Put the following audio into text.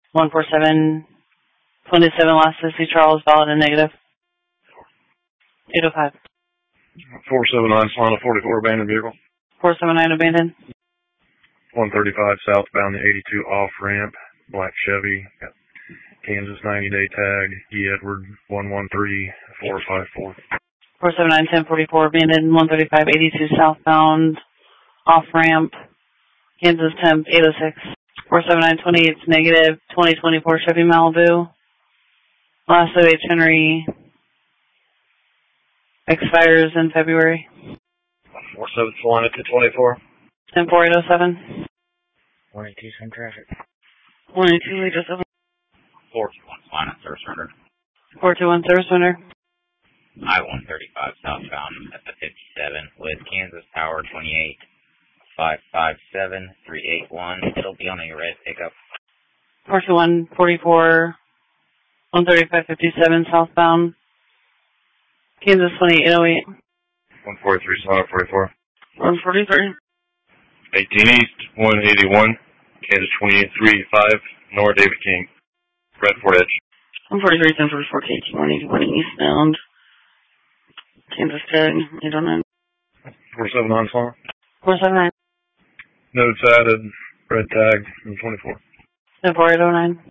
147, 27 last to see Charles, valid and negative. 805. 479 Solana 44, abandoned vehicle. 479 abandoned. 135 southbound, the 82 off ramp, black Chevy, got Kansas 90-day tag, E. Edward 113454. 479 1044 abandoned. 135 82 southbound, off ramp, Kansas temp 806. 479 28 negative. 2024 Chevy Malibu. Last OH Henry expires in February. 47 Solana 224. 10807. 182 some traffic. 182 807. 421 Solana service runner. 421 service winner. I-135 southbound at the 57 with Kansas Power 28 557 381. It'll be on a red pickup. 421 44 135 57 southbound. Kansas 28 808. 143 Solana 44. 143. 18 East 181, Kansas 2835, Nora David King, Red Fort Edge. 143 10 for 14 181 eastbound. Kansas tag 809. 479 Solana. 479. Notes added, red tag, 24. 10809.